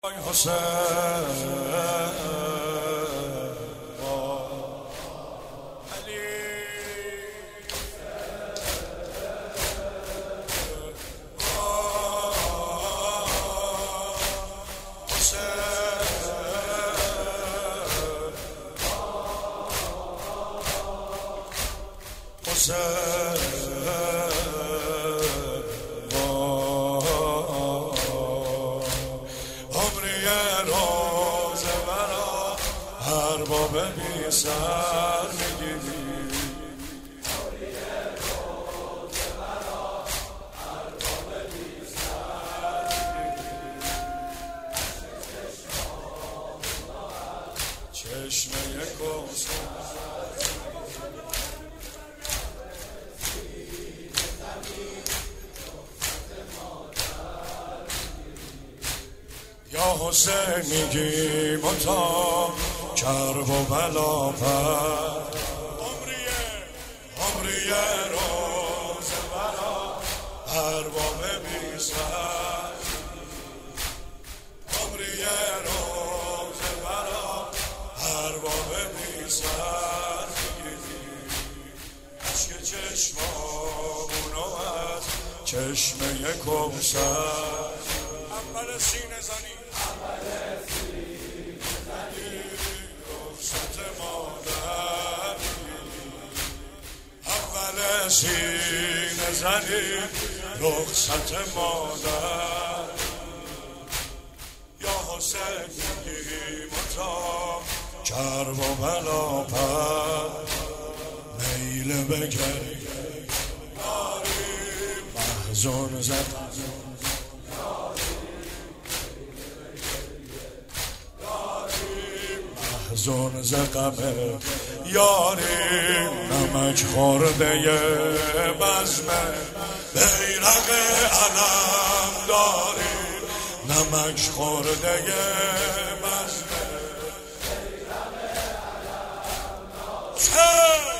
حسین علی ارباب بی سر میگیری چشمه کوثر یا حسین میگی متا کرب و بلا پر عمریه روز برا ارباب بی سر عمریه روز برا ارباب بی سر میگیری عشق چشمامونو از چشمه کوثر اول سینه زنی رخصت مادر اول سینه زنی رخصت مادر یا حسین میگی متا کرب و بلا پر میل بگری محزون زد محزون زقمه یاری نمک خورده بزمه بیرق علم داری نمک خورده بزمه بیرق علم داری